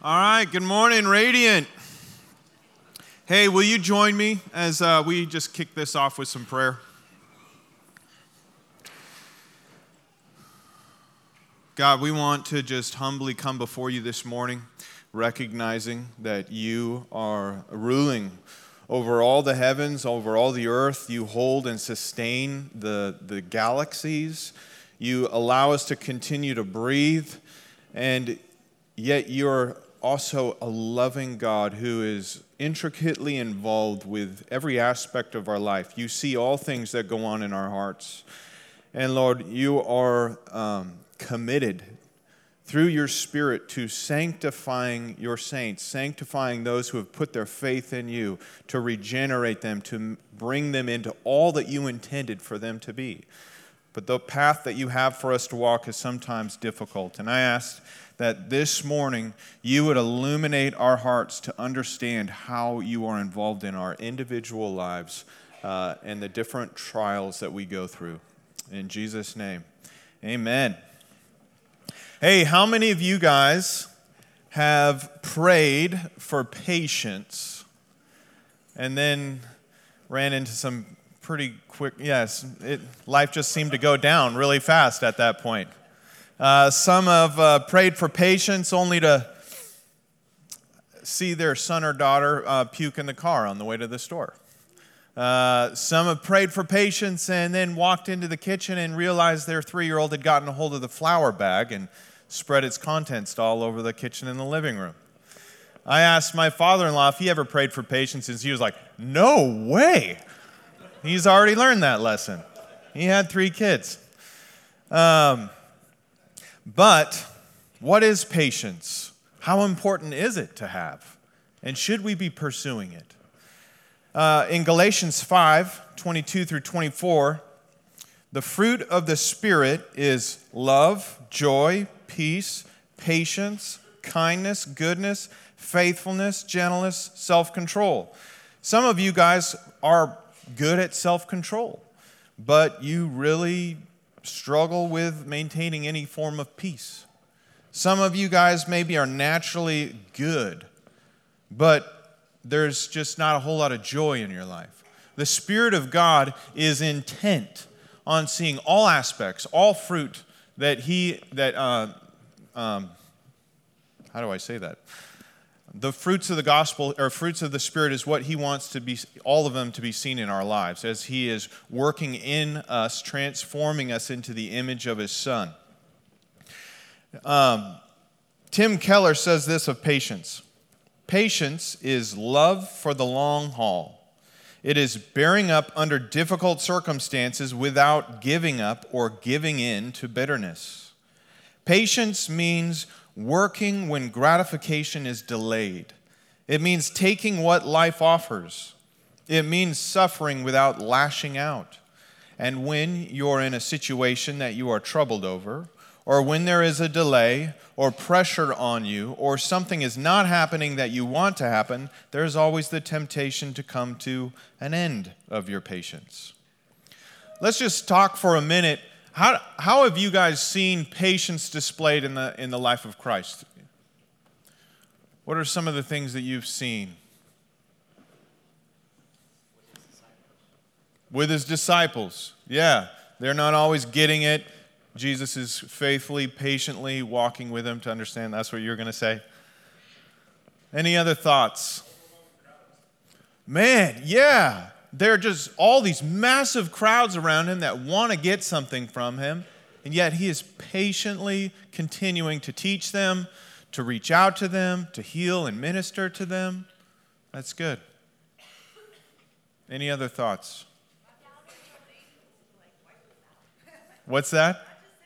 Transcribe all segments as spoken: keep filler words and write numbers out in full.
All right, good morning, Radiant. Hey, will you join me as uh, we just kick this off with some prayer? God, we want to just humbly come before you this morning, recognizing that you are ruling over all the heavens, over all the earth. You hold and sustain the, the galaxies. You allow us to continue to breathe, and yet you're also a loving God who is intricately involved with every aspect of our life. You see all things that go on in our hearts. And Lord, you are um, committed through your Spirit to sanctifying your saints, sanctifying those who have put their faith in you, to regenerate them, to bring them into all that you intended for them to be. But the path that you have for us to walk is sometimes difficult. And I ask that this morning you would illuminate our hearts to understand how you are involved in our individual lives uh, and the different trials that we go through. In Jesus' name, amen. Hey, how many of you guys have prayed for patience and then ran into some pretty quick, yes, it, life just seemed to go down really fast at that point? Uh, some have uh, prayed for patience only to see their son or daughter uh, puke in the car on the way to the store. Uh, some have prayed for patience and then walked into the kitchen and realized their three-year-old had gotten a hold of the flour bag and spread its contents all over the kitchen and the living room. I asked my father-in-law if he ever prayed for patience, and he was like, no way. He's already learned that lesson. He had three kids. Um, but what is patience? How important is it to have? And should we be pursuing it? Uh, in Galatians five, twenty-two through twenty-four, the fruit of the Spirit is love, joy, peace, patience, kindness, goodness, faithfulness, gentleness, self-control. Some of you guys are good at self-control, but you really struggle with maintaining any form of peace. Some of you guys maybe are naturally good, but there's just not a whole lot of joy in your life. The Spirit of God is intent on seeing all aspects, all fruit that He, that, uh, um, how do I say that? The fruits of the gospel, or fruits of the Spirit, is what He wants to be, all of them to be seen in our lives as He is working in us, transforming us into the image of His Son. Um, Tim Keller says this of patience. Patience is love for the long haul. It is bearing up under difficult circumstances without giving up or giving in to bitterness. Patience means working when gratification is delayed. It means taking what life offers. It means suffering without lashing out. And when you're in a situation that you are troubled over, or when there is a delay or pressure on you, or something is not happening that you want to happen, there's always the temptation to come to an end of your patience. Let's just talk for a minute. How, how have you guys seen patience displayed in the, in the life of Christ? What are some of the things that you've seen? With his disciples. Yeah, they're not always getting it. Jesus is faithfully, patiently walking with them to understand. That's what you're going to say. Any other thoughts? Man, yeah. There are just all these massive crowds around him that want to get something from him, and yet he is patiently continuing to teach them, to reach out to them, to heal and minister to them. That's good. Any other thoughts? What's that?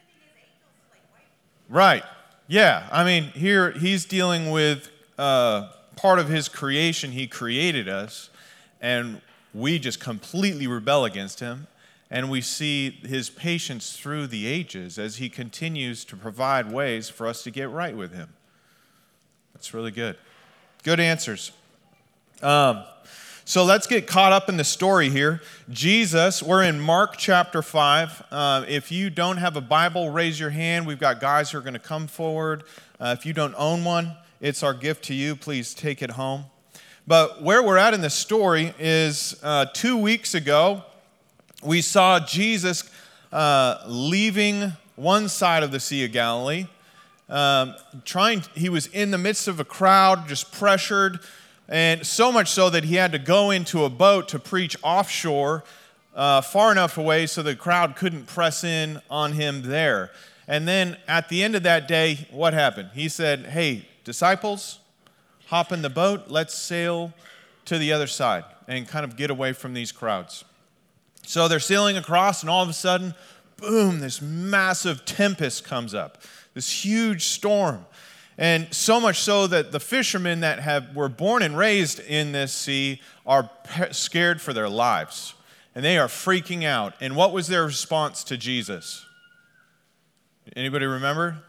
Right. Yeah. I mean, here he's dealing with uh, part of his creation. He created us, and we just completely rebel against him, and we see his patience through the ages as he continues to provide ways for us to get right with him. That's really good. Good answers. Um, so let's get caught up in the story here. Jesus, we're in Mark chapter five. Uh, if you don't have a Bible, raise your hand. We've got guys who are going to come forward. Uh, if you don't own one, it's our gift to you. Please take it home. But where we're at in the story is uh, two weeks ago, we saw Jesus uh, leaving one side of the Sea of Galilee. Um, trying, he was in the midst of a crowd, just pressured, and so much so that he had to go into a boat to preach offshore, uh, far enough away so the crowd couldn't press in on him there. And then at the end of that day, what happened? He said, "Hey, disciples, hop in the boat, let's sail to the other side and kind of get away from these crowds." So they're sailing across, and all of a sudden, boom, this massive tempest comes up, this huge storm. And so much so that the fishermen that have were born and raised in this sea are scared for their lives. And they are freaking out. And what was their response to Jesus? Anybody remember?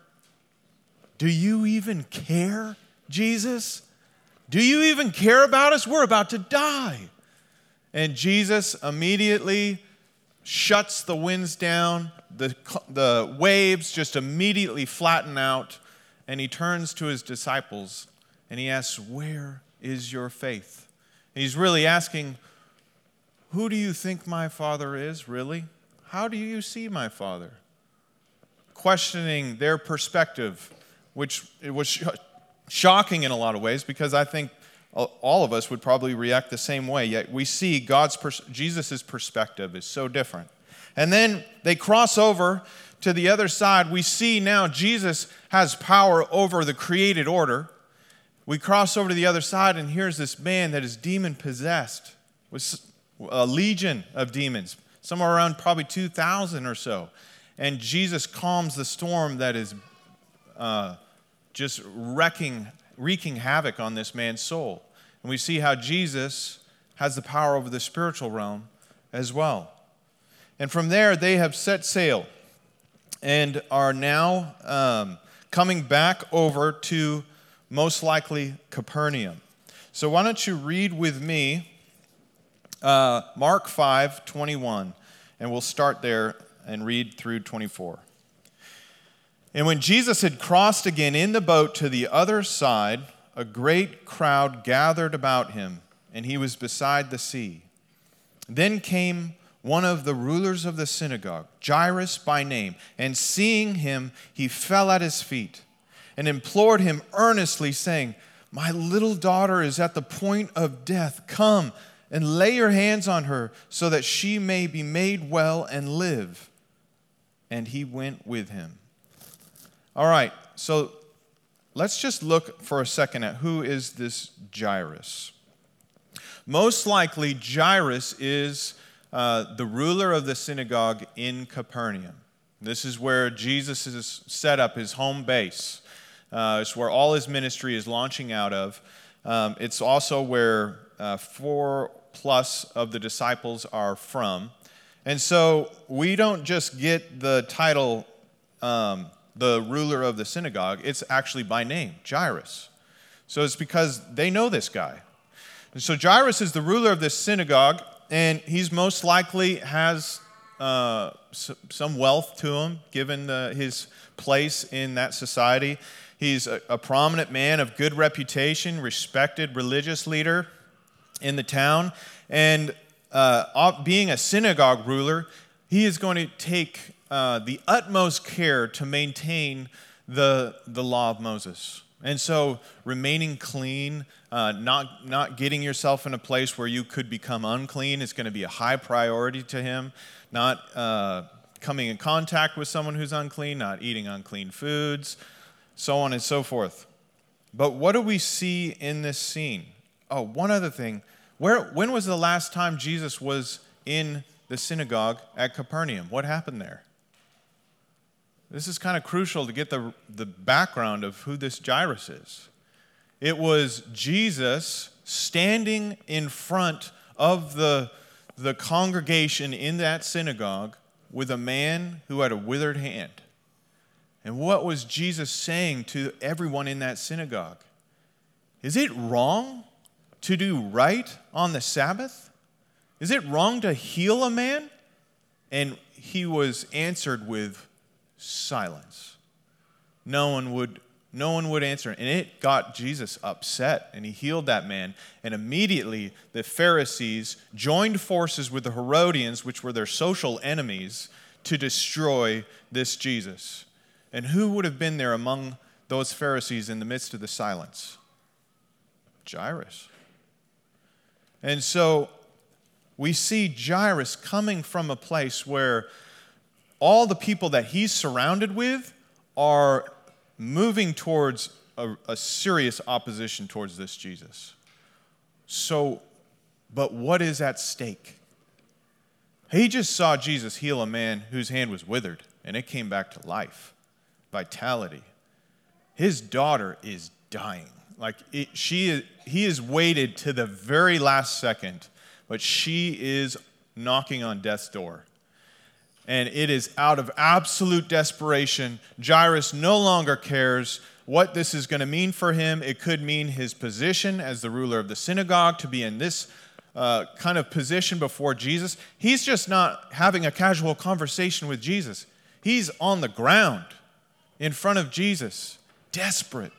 "Do you even care, Jesus? Do you even care about us? We're about to die." And Jesus immediately shuts the winds down. The, the waves just immediately flatten out. And he turns to his disciples and he asks, "Where is your faith?" And he's really asking, "Who do you think my Father is, really? How do you see my Father?" Questioning their perspective, which it was sh- shocking in a lot of ways, because I think all of us would probably react the same way. Yet we see God's pers- Jesus' perspective is so different. And then they cross over to the other side. We see now Jesus has power over the created order. We cross over to the other side, and here's this man that is demon-possessed with a legion of demons, somewhere around probably two thousand or so. And Jesus calms the storm that is uh, just wrecking, wreaking havoc on this man's soul. And we see how Jesus has the power over the spiritual realm as well. And from there, they have set sail and are now um, coming back over to, most likely, Capernaum. So why don't you read with me uh, Mark five twenty-one, and we'll start there and read through twenty-four. "And when Jesus had crossed again in the boat to the other side, a great crowd gathered about him, and he was beside the sea. Then came one of the rulers of the synagogue, Jairus by name, and seeing him, he fell at his feet and implored him earnestly, saying, 'My little daughter is at the point of death. Come and lay your hands on her so that she may be made well and live.' And he went with him." All right, so let's just look for a second at who is this Jairus. Most likely, Jairus is uh, the ruler of the synagogue in Capernaum. This is where Jesus has set up his home base. Uh, it's where all his ministry is launching out of. Um, it's also where uh, four plus of the disciples are from. And so we don't just get the title, um, the ruler of the synagogue. It's actually by name, Jairus. So it's because they know this guy. And so Jairus is the ruler of this synagogue, and he's most likely has uh, some wealth to him, given the, his place in that society. He's a, a prominent man of good reputation, respected religious leader in the town. And uh, being a synagogue ruler, he is going to take uh, the utmost care to maintain the, the law of Moses. And so remaining clean, uh, not, not getting yourself in a place where you could become unclean is going to be a high priority to him. Not uh, coming in contact with someone who's unclean, not eating unclean foods, so on and so forth. But what do we see in this scene? Oh, one other thing. Where, when was the last time Jesus was in the synagogue at Capernaum? What happened there? This is kind of crucial to get the, the background of who this Jairus is. It was Jesus standing in front of the, the congregation in that synagogue with a man who had a withered hand. And what was Jesus saying to everyone in that synagogue? Is it wrong to do right on the Sabbath? Is it wrong to heal a man? And he was answered with silence. No one would No one would answer. And it got Jesus upset, and he healed that man. And immediately the Pharisees joined forces with the Herodians, which were their social enemies, to destroy this Jesus. And who would have been there among those Pharisees in the midst of the silence? Jairus. And so we see Jairus coming from a place where all the people that he's surrounded with are moving towards a, a serious opposition towards this Jesus. So, but what is at stake? He just saw Jesus heal a man whose hand was withered, and it came back to life, vitality. His daughter is dying. Like it, she is, he is waited to the very last second, but she is knocking on death's door. And it is out of absolute desperation. Jairus no longer cares what this is going to mean for him. It could mean his position as the ruler of the synagogue, to be in this uh, kind of position before Jesus. He's just not having a casual conversation with Jesus. He's on the ground in front of Jesus, desperate.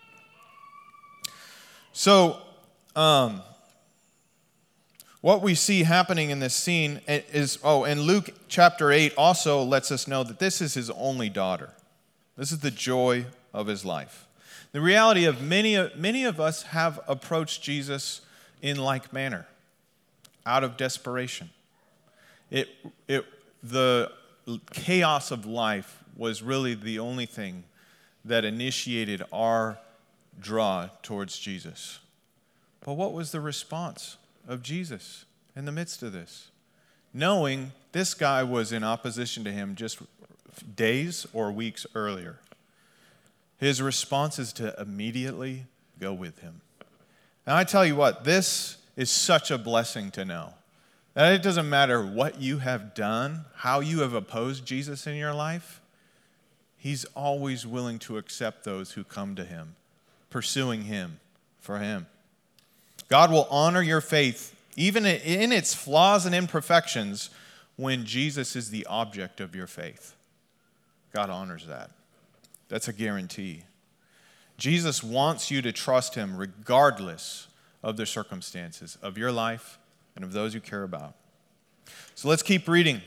So, um, what we see happening in this scene is, oh, and Luke chapter eight also lets us know that this is his only daughter. This is the joy of his life. The reality of many, many of us have approached Jesus in like manner, out of desperation. It, it, the chaos of life was really the only thing that initiated our draw towards Jesus. But what was the response of Jesus in the midst of this? Knowing this guy was in opposition to him just days or weeks earlier. His response is to immediately go with him. And I tell you what, this is such a blessing to know. That it doesn't matter what you have done, how you have opposed Jesus in your life, he's always willing to accept those who come to him, pursuing him for him. God will honor your faith, even in its flaws and imperfections, when Jesus is the object of your faith. God honors that. That's a guarantee. Jesus wants you to trust him regardless of the circumstances of your life and of those you care about. So let's keep reading.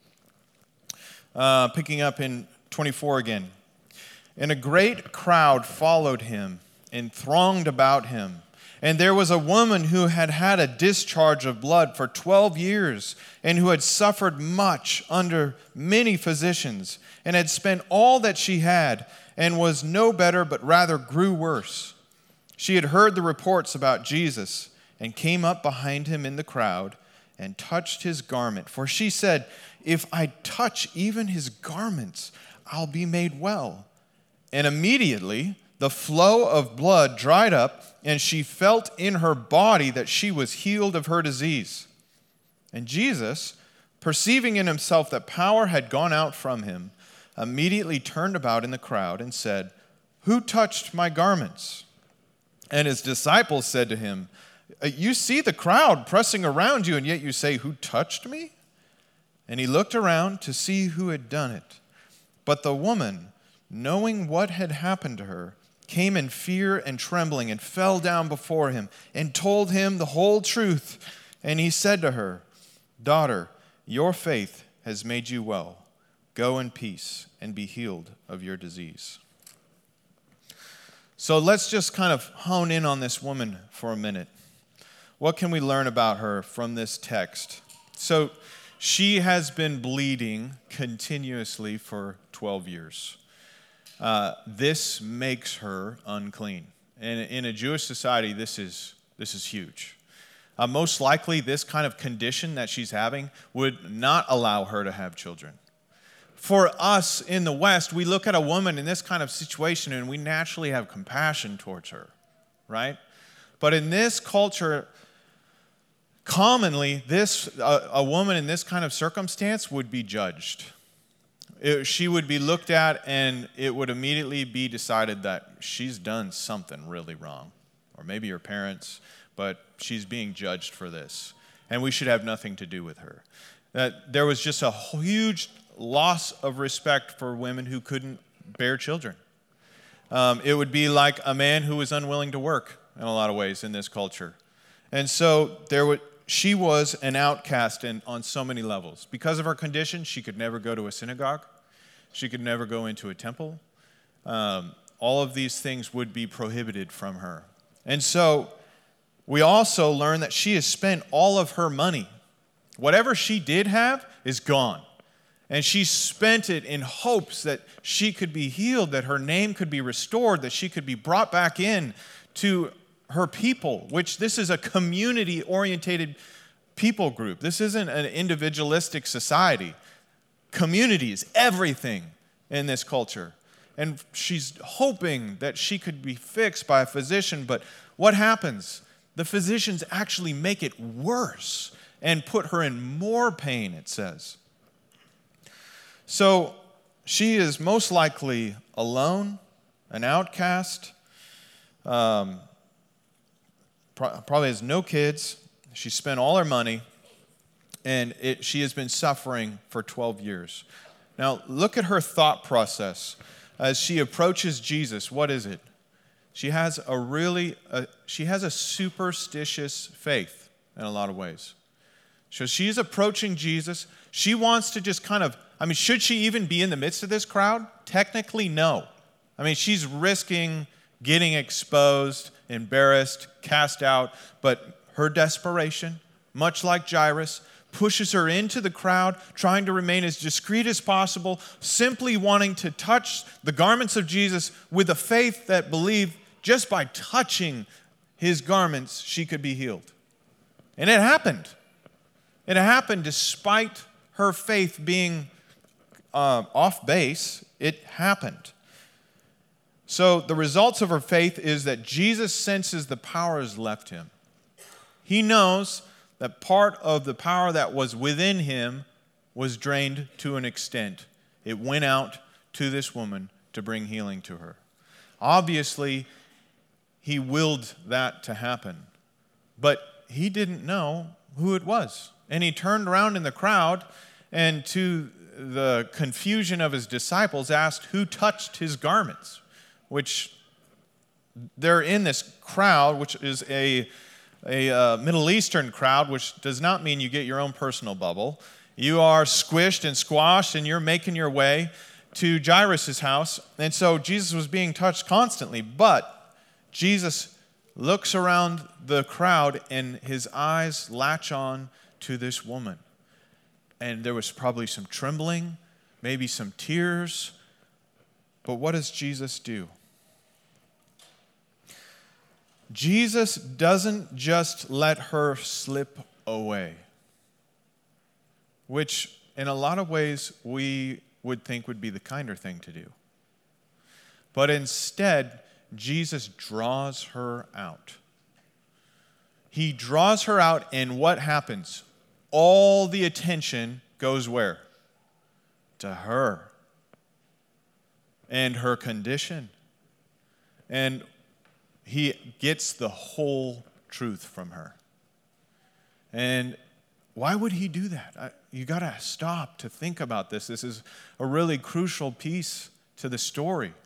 Uh, picking up in twenty-four again. And a great crowd followed him and thronged about him. And there was a woman who had had a discharge of blood for twelve years, and who had suffered much under many physicians, and had spent all that she had, and was no better, but rather grew worse. She had heard the reports about Jesus, and came up behind him in the crowd, and touched his garment. For she said, "If I touch even his garments, I'll be made well." And immediately the flow of blood dried up, and she felt in her body that she was healed of her disease. And Jesus, perceiving in himself that power had gone out from him, immediately turned about in the crowd and said, "Who touched my garments?" And his disciples said to him, "You see the crowd pressing around you, and yet you say, 'Who touched me?'" And he looked around to see who had done it. But the woman, knowing what had happened to her, came in fear and trembling, and fell down before him, and told him the whole truth. And he said to her, "Daughter, your faith has made you well. Go in peace and be healed of your disease." So let's just kind of hone in on this woman for a minute. What can we learn about her from this text? So she has been bleeding continuously for twelve years. Uh, this makes her unclean. And in a Jewish society, this is this is huge. Uh, most likely, this kind of condition that she's having would not allow her to have children. For us in the West, we look at a woman in this kind of situation and we naturally have compassion towards her, right? But in this culture, commonly, this a, a woman in this kind of circumstance would be judged. It, she would be looked at, and it would immediately be decided that she's done something really wrong. Or maybe her parents, but she's being judged for this. And we should have nothing to do with her. That there was just a huge loss of respect for women who couldn't bear children. Um, it would be like a man who was unwilling to work in a lot of ways in this culture. And so there would, she was an outcast in, on so many levels. Because of her condition, she could never go to a synagogue. She could never go into a temple. Um, all of these things would be prohibited from her. And so we also learn that she has spent all of her money. Whatever she did have is gone. And she spent it in hopes that she could be healed, that her name could be restored, that she could be brought back in to her people, which this is a community-oriented people group. This isn't an individualistic society. Community is everything in this culture. And she's hoping that she could be fixed by a physician, but what happens? The physicians actually make it worse and put her in more pain, it says. So she is most likely alone, an outcast, um, pro- probably has no kids. She spent all her money, and it, she has been suffering for twelve years. Now, look at her thought process. As she approaches Jesus, what is it? She has a really, a, she has a superstitious faith in a lot of ways. So she's approaching Jesus. She wants to just kind of, I mean, should she even be in the midst of this crowd? Technically, no. I mean, she's risking getting exposed, embarrassed, cast out, but her desperation, much like Jairus, pushes her into the crowd, trying to remain as discreet as possible, simply wanting to touch the garments of Jesus with a faith that believed just by touching his garments, she could be healed. And it happened. It happened despite her faith being uh, off base. It happened. So the results of her faith is that Jesus senses the power has left him. He knows that part of the power that was within him was drained to an extent. It went out to this woman to bring healing to her. Obviously, he willed that to happen, but he didn't know who it was. And he turned around in the crowd and, to the confusion of his disciples, asked who touched his garments, which they're in this crowd, which is a a uh, Middle Eastern crowd, which does not mean you get your own personal bubble. You are squished and squashed, and you're making your way to Jairus' house. And so Jesus was being touched constantly, but Jesus looks around the crowd, and his eyes latch on to this woman. And there was probably some trembling, maybe some tears. But what does Jesus do? Jesus doesn't just let her slip away, which in a lot of ways we would think would be the kinder thing to do. But instead, Jesus draws her out. He draws her out, and what happens? All the attention goes where? To her and her condition. And he gets the whole truth from her. And why would he do that? I, you got to stop to think about this. This is a really crucial piece to the story.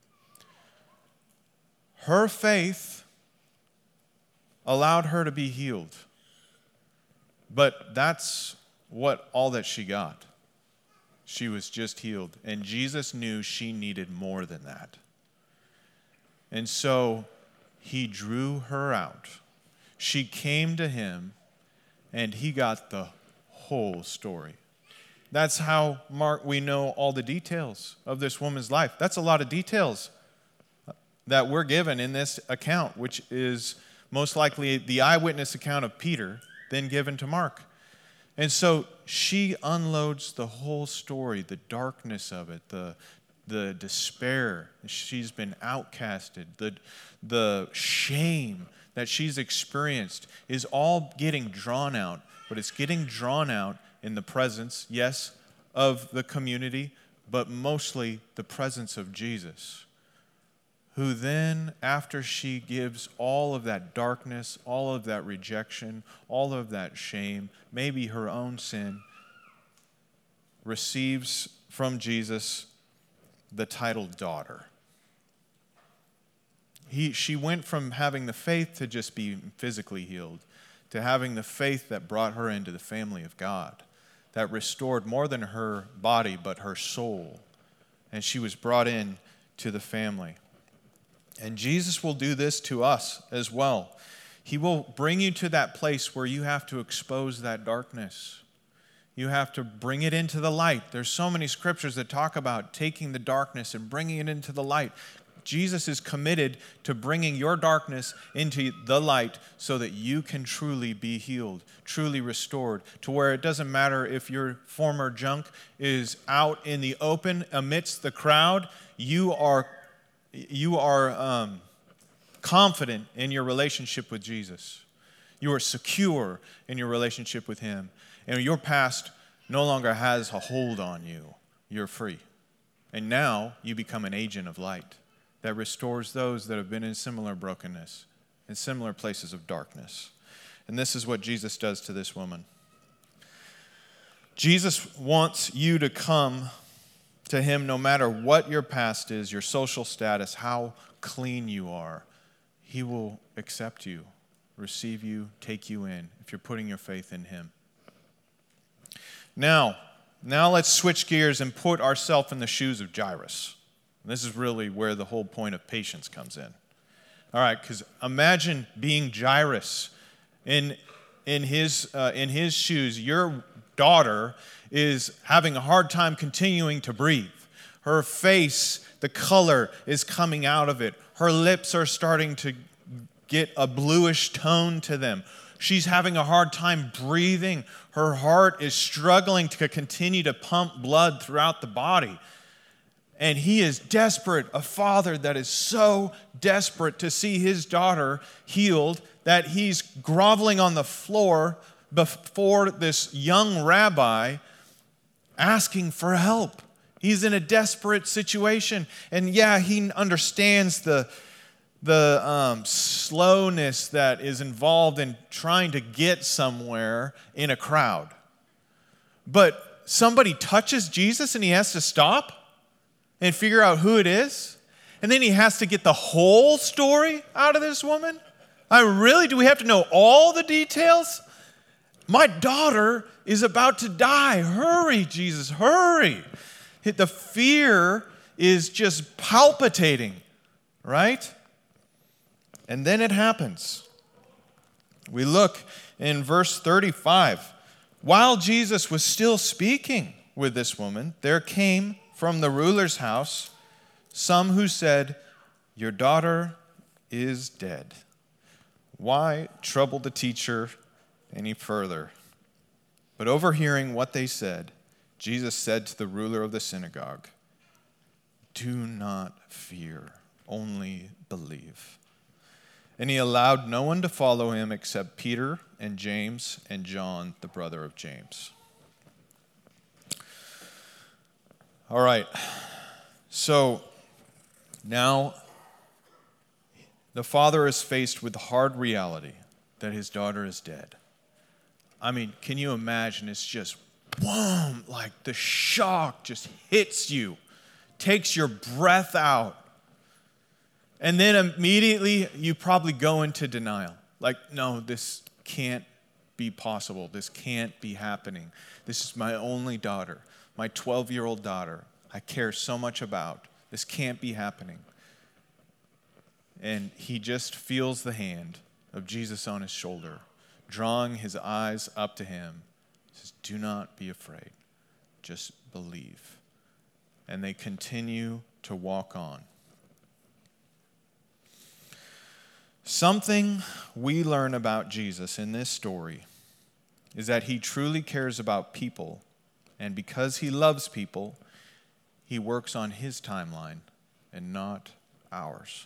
Her faith allowed her to be healed. But that's what all that she got. She was just healed. And Jesus knew she needed more than that. And so he drew her out. She came to him, and he got the whole story. That's how, Mark, we know all the details of this woman's life. That's a lot of details that we're given in this account, which is most likely the eyewitness account of Peter, then given to Mark. And so she unloads the whole story, the darkness of it, the the despair. She's been outcasted, the, the shame that she's experienced is all getting drawn out, but it's getting drawn out in the presence, yes, of the community, but mostly the presence of Jesus, who then, after she gives all of that darkness, all of that rejection, all of that shame, maybe her own sin, receives from Jesus the title daughter. he, she went from having the faith to just be physically healed to having the faith that brought her into the family of God, that restored more than her body but her soul. And she was brought in to the family. And Jesus will do this to us as well. He will bring you to that place where you have to expose that darkness. You have to bring it into the light. There's so many scriptures that talk about taking the darkness and bringing it into the light. Jesus is committed to bringing your darkness into the light so that you can truly be healed, truly restored, to where it doesn't matter if your former junk is out in the open amidst the crowd. You are, you are um, confident in your relationship with Jesus. You are secure in your relationship with Him. And your past no longer has a hold on you. You're free. And now you become an agent of light that restores those that have been in similar brokenness, in similar places of darkness. And this is what Jesus does to this woman. Jesus wants you to come to Him no matter what your past is, your social status, how clean you are. He will accept you, receive you, take you in if you're putting your faith in Him. Now, now let's switch gears and put ourselves in the shoes of Jairus. This is really where the whole point of patience comes in. All right, because imagine being Jairus. In, in, his, uh, in his shoes, your daughter is having a hard time continuing to breathe. Her face, the color is coming out of it. Her lips are starting to get a bluish tone to them. She's having a hard time breathing. Her heart is struggling to continue to pump blood throughout the body. And he is desperate, a father that is so desperate to see his daughter healed that he's groveling on the floor before this young rabbi asking for help. He's in a desperate situation. And yeah, he understands the, the um, slowness that is involved in trying to get somewhere in a crowd. But somebody touches Jesus and he has to stop and figure out who it is. And then he has to get the whole story out of this woman. I really, do we have to know all the details? My daughter is about to die. Hurry, Jesus, hurry. The fear is just palpitating, right? And then it happens. We look in verse thirty-five. While Jesus was still speaking with this woman, there came from the ruler's house some who said, "Your daughter is dead. Why trouble the teacher any further?" But overhearing what they said, Jesus said to the ruler of the synagogue, "Do not fear, only believe." And he allowed no one to follow him except Peter and James and John, the brother of James. All right, so now the father is faced with the hard reality that his daughter is dead. I mean, can you imagine? It's just, boom, like the shock just hits you, takes your breath out. And then immediately you probably go into denial. Like, no, this can't be possible. This can't be happening. This is my only daughter, my twelve-year-old daughter I care so much about. This can't be happening. And he just feels the hand of Jesus on his shoulder, drawing his eyes up to him. He says, "Do not be afraid. Just believe." And they continue to walk on. Something we learn about Jesus in this story is that he truly cares about people, and because he loves people, he works on his timeline and not ours.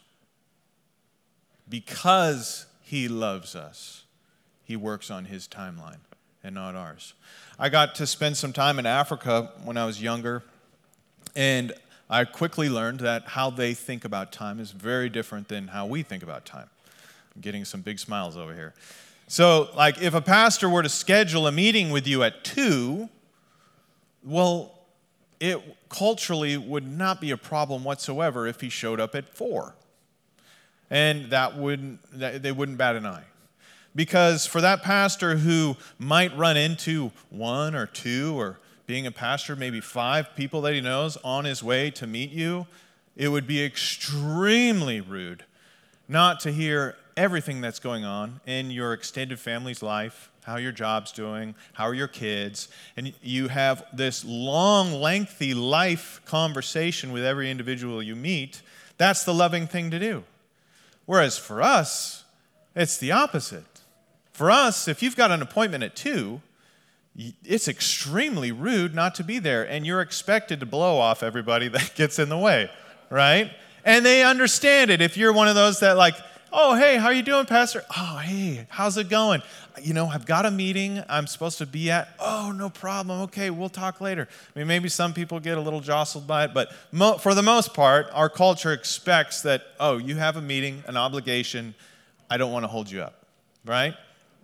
Because he loves us, he works on his timeline and not ours. I got to spend some time in Africa when I was younger, and I quickly learned that how they think about time is very different than how we think about time. I'm getting some big smiles over here. So, like, if a pastor were to schedule a meeting with you at two, well, it culturally would not be a problem whatsoever if he showed up at four. and that wouldn't, that, they wouldn't bat an eye. Because for that pastor who might run into one or two, or being a pastor, maybe five people that he knows on his way to meet you, it would be extremely rude not to hear everything that's going on in your extended family's life, how your job's doing, how are your kids, and you have this long, lengthy life conversation with every individual you meet. That's the loving thing to do. Whereas for us, it's the opposite. For us, if you've got an appointment at two, it's extremely rude not to be there, and you're expected to blow off everybody that gets in the way, right? And they understand it. If you're one of those that like, oh, hey, how you doing, Pastor? Oh, hey, how's it going? You know, I've got a meeting I'm supposed to be at. Oh, no problem. Okay, we'll talk later. I mean, maybe some people get a little jostled by it, but mo- for the most part, our culture expects that, oh, you have a meeting, an obligation. I don't want to hold you up, right?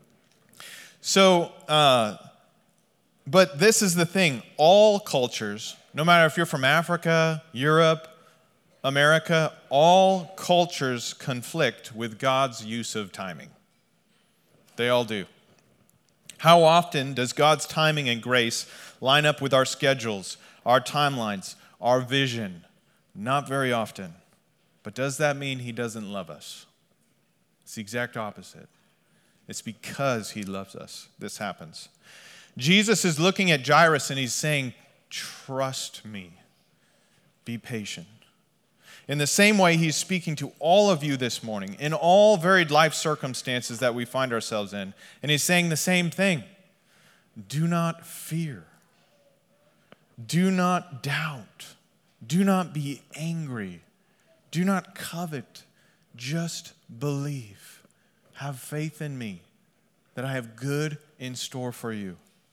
So, uh, but this is the thing. All cultures, no matter if you're from Africa, Europe, America, all cultures conflict with God's use of timing. They all do. How often does God's timing and grace line up with our schedules, our timelines, our vision? Not very often. But does that mean he doesn't love us? It's the exact opposite. It's because he loves us this happens. Jesus is looking at Jairus and he's saying, trust me. Be patient. In the same way, he's speaking to all of you this morning in all varied life circumstances that we find ourselves in. And he's saying the same thing. Do not fear. Do not doubt. Do not be angry. Do not covet. Just believe. Have faith in me that I have good in store for you.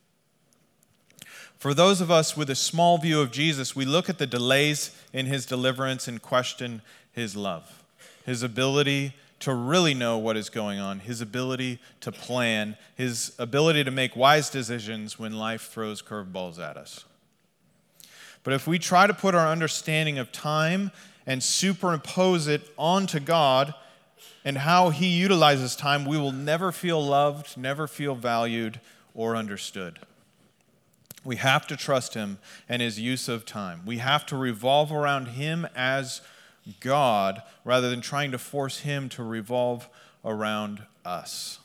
For those of us with a small view of Jesus, we look at the delays in his deliverance and question his love, his ability to really know what is going on, his ability to plan, his ability to make wise decisions when life throws curveballs at us. But if we try to put our understanding of time and superimpose it onto God and how he utilizes time, we will never feel loved, never feel valued or understood. We have to trust him and his use of time. We have to revolve around him as God rather than trying to force him to revolve around us.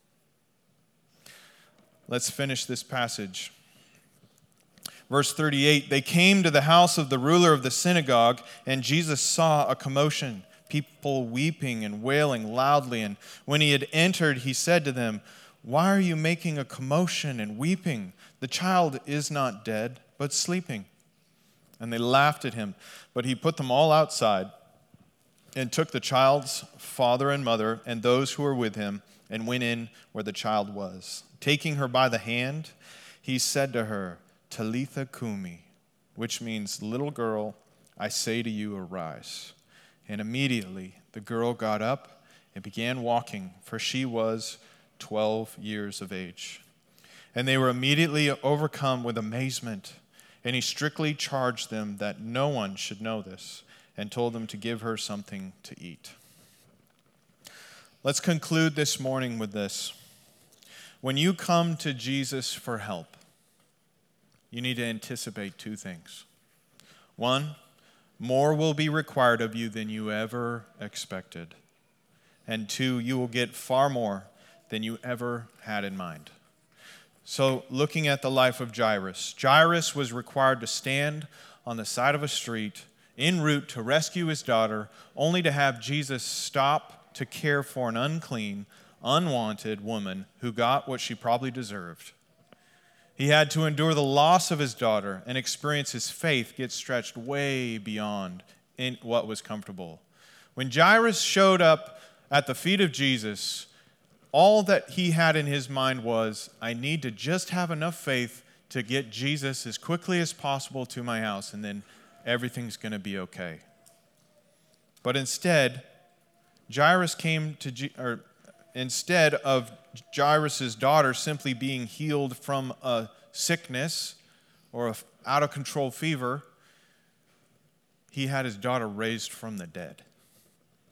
Let's finish this passage. Verse thirty-eight, they came to the house of the ruler of the synagogue, and Jesus saw a commotion, people weeping and wailing loudly. And when he had entered, he said to them, why are you making a commotion and weeping? The child is not dead, but sleeping. And they laughed at him. But he put them all outside and took the child's father and mother and those who were with him and went in where the child was. Taking her by the hand, he said to her, Talitha Kumi, which means, little girl, I say to you, arise. And immediately the girl got up and began walking, for she was twelve years of age. And they were immediately overcome with amazement. And he strictly charged them that no one should know this, and told them to give her something to eat. Let's conclude this morning with this. When you come to Jesus for help, you need to anticipate two things. One, more will be required of you than you ever expected. And two, you will get far more than you ever had in mind. So, looking at the life of Jairus, Jairus was required to stand on the side of a street en route to rescue his daughter, only to have Jesus stop to care for an unclean, unwanted woman who got what she probably deserved. He had to endure the loss of his daughter and experience his faith get stretched way beyond in what was comfortable. When Jairus showed up at the feet of Jesus, all that he had in his mind was, I need to just have enough faith to get Jesus as quickly as possible to my house, and then everything's going to be okay. But instead, Jairus came to, or instead of Jairus' daughter simply being healed from a sickness or an out-of-control fever, he had his daughter raised from the dead.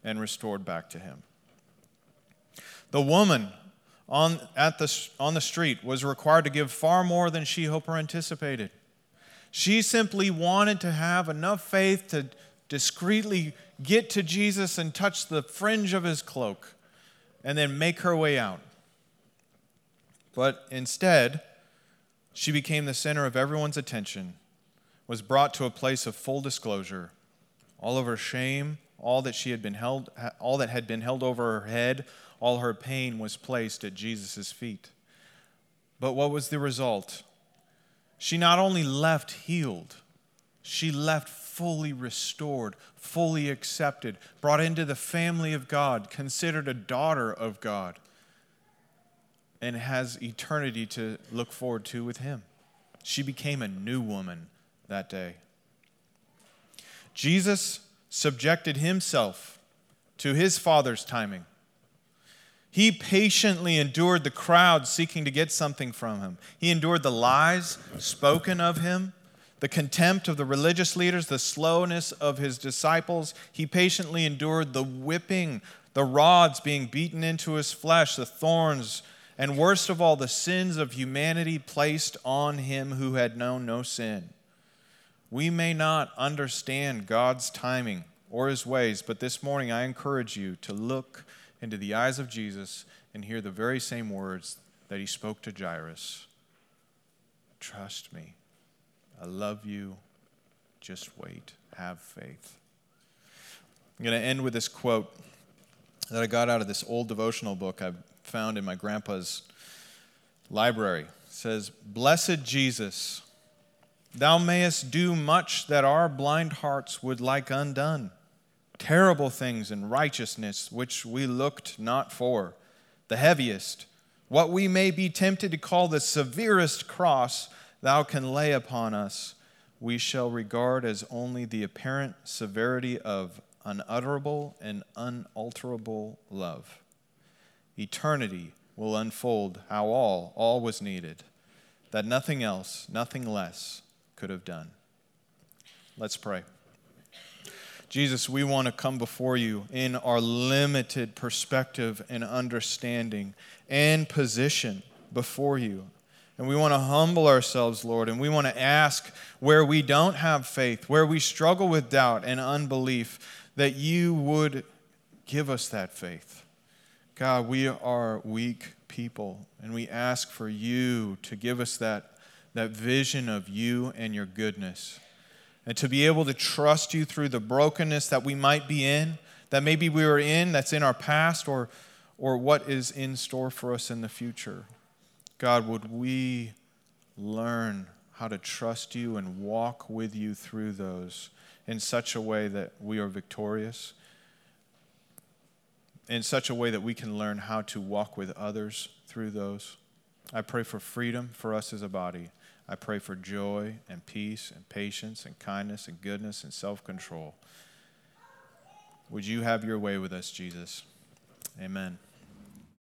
and restored back to him. The woman on, at the, on the street was required to give far more than she hoped or anticipated. She simply wanted to have enough faith to discreetly get to Jesus and touch the fringe of his cloak and then make her way out. But instead, she became the center of everyone's attention, was brought to a place of full disclosure. All of her shame, all that she had been held, all that had been held over her head, all her pain was placed at Jesus' feet. But what was the result? She not only left healed, she left fully restored, fully accepted, brought into the family of God, considered a daughter of God, and has eternity to look forward to with him. She became a new woman that day. Jesus subjected himself to his Father's timing. He patiently endured the crowd seeking to get something from him. He endured the lies spoken of him, the contempt of the religious leaders, the slowness of his disciples. He patiently endured the whipping, the rods being beaten into his flesh, the thorns, and worst of all, the sins of humanity placed on him who had known no sin. We may not understand God's timing or his ways, but this morning I encourage you to look into the eyes of Jesus and hear the very same words that he spoke to Jairus. Trust me. I love you. Just wait. Have faith. I'm going to end with this quote that I got out of this old devotional book I found in my grandpa's library. It says, "Blessed Jesus, thou mayest do much that our blind hearts would like undone. Terrible things in righteousness which we looked not for. The heaviest, what we may be tempted to call the severest cross thou can lay upon us, we shall regard as only the apparent severity of unutterable and unalterable love. Eternity will unfold how all, all was needed, that nothing else, nothing less could have done." Let's pray. Jesus, we want to come before you in our limited perspective and understanding and position before you. And we want to humble ourselves, Lord, and we want to ask where we don't have faith, where we struggle with doubt and unbelief, that you would give us that faith. God, we are weak people, and we ask for you to give us that, that vision of you and your goodness, and to be able to trust you through the brokenness that we might be in, that maybe we were in, that's in our past, or, or what is in store for us in the future. God, would we learn how to trust you and walk with you through those in such a way that we are victorious, in such a way that we can learn how to walk with others through those. I pray for freedom for us as a body. I pray for joy and peace and patience and kindness and goodness and self-control. Would you have your way with us, Jesus? Amen.